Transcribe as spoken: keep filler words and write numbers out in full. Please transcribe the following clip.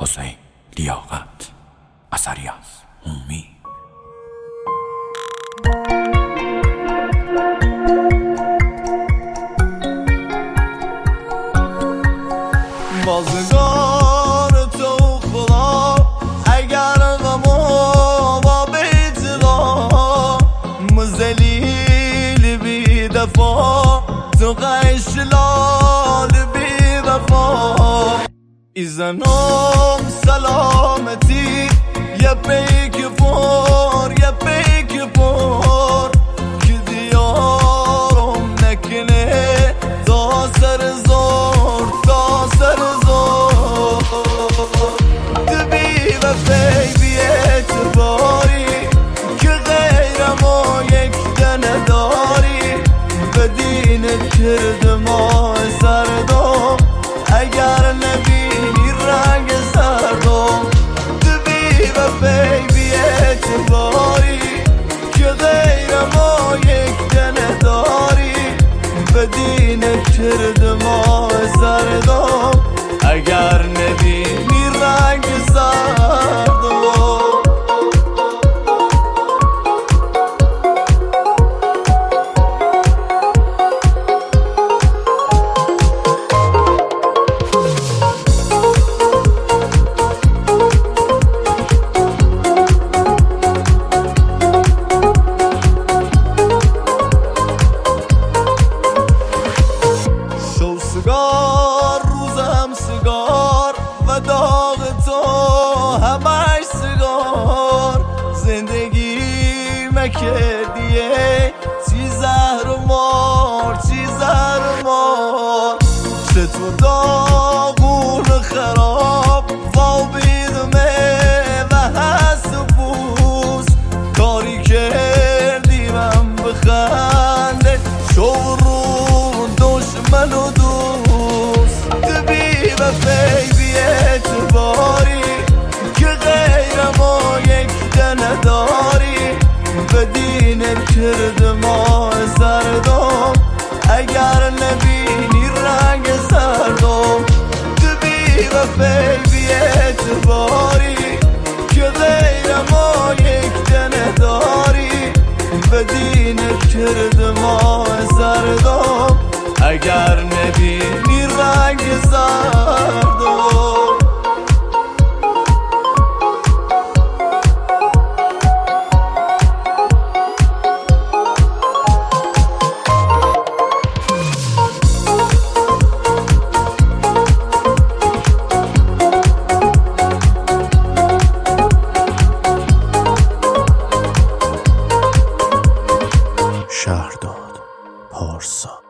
حسین لیاقت، اثری از امید. بازگار تو خدا اگر غمو با بیتلا مزلیل بی دفا تو قشلال بی وفا ایزنم سلامتی یه پیک پر یه پیک پر که دیارم نکنه تا سر زور تا سر زور دبی و فی بی اعتباری که غیرم و یک دنه داری به دینت کرد ما سردم اگر نبینی رنگ سردم دبی و فی بی اعتباری که غیرم و یک دنه داری به دینت کرد ما سردم اگر نبینی رنگ سردم سگار روزم سگار و داغ تو همش سگار زندگی مکردیه چی زهر و مار چی زهر و مار چه تو داغون خراب خوابیدمه و هست و بوس کاری کردی من بخنده شورون دشمن و و فی بی اعتباری که غیرم و یک دنه داری به دینت کرد ما سردم اگر نبینی رنگ سردم دبی و فی بی اعتباری که غیرم و یک دنه داری به دینت کرد ما سردم اگر نبینی رنگ سردم شهرداد پارسا.